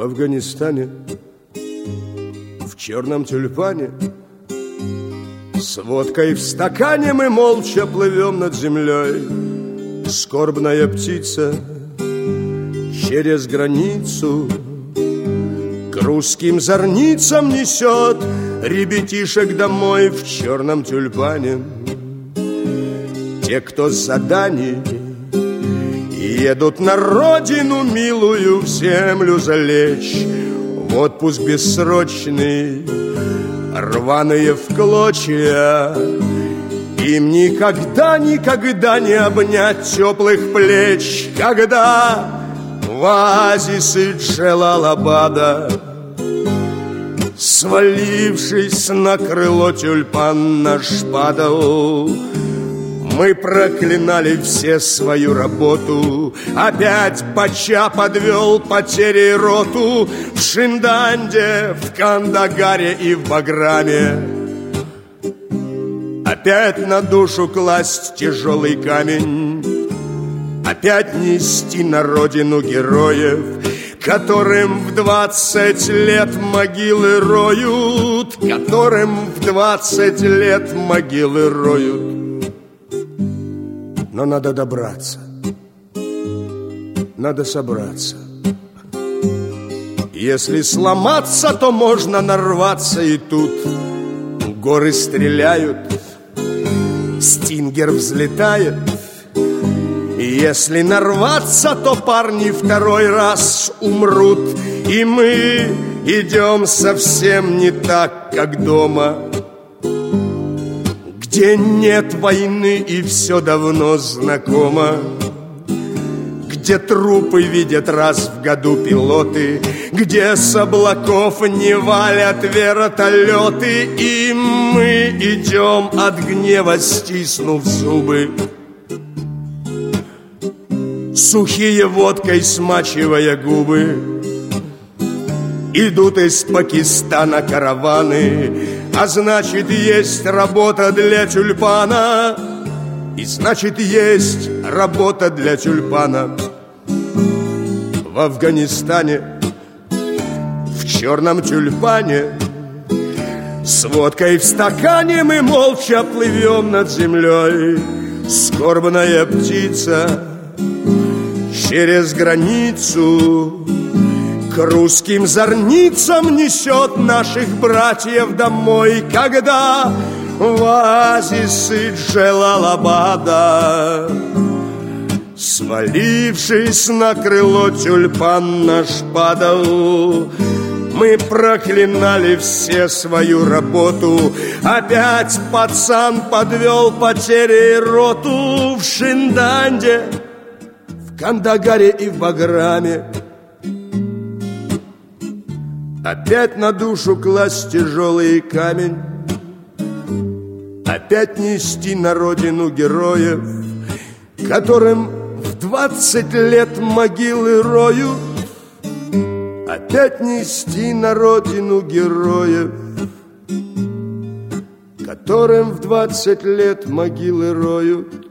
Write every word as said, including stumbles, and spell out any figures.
Афганистане, в черном тюльпане, с водкой в стакане мы молча плывем над землей. Скорбная птица через границу к русским зорницам несет ребятишек домой в черном тюльпане. Те, кто с заданий едут на родину милую, в землю залечь, в отпуск бессрочный, рваные в клочья. Им никогда, никогда не обнять теплых плеч, когда в оазисы Джелалабада, свалившись на крыло тюльпан, наш падал. Мы проклинали все свою работу. Опять Бача подвел потери роту в Шинданде, в Кандагаре и в Баграме. Опять на душу класть тяжелый камень, опять нести на родину героев, которым в двадцать лет могилы роют, которым в двадцать лет могилы роют. Но надо добраться, надо собраться. Если сломаться, то можно нарваться, и тут горы стреляют, стингер взлетает. И если нарваться, то парни второй раз умрут, и мы идем совсем не так, как дома, где нет войны и все давно знакомо, где трупы видят раз в году пилоты, где с облаков не валят вертолеты, и мы идем от гнева, стиснув зубы, сухие водкой смачивая губы. Идут из Пакистана караваны, а значит, есть работа для тюльпана. И значит, есть работа для тюльпана. В Афганистане, в черном тюльпане, с водкой в стакане мы молча плывем над землей. Скорбная птица через границу к русским зорницам несет наших братьев домой, когда в оазисы Джелалабада, свалившись на крыло тюльпан, наш падал. Мы проклинали все свою работу. Опять пацан подвел потери роту в Шинданде, в Кандагаре и в Баграме. Опять на душу класть тяжелый камень, опять нести на родину героев, которым в двадцать лет могилы роют. Опять нести на родину героев, которым в двадцать лет могилы роют.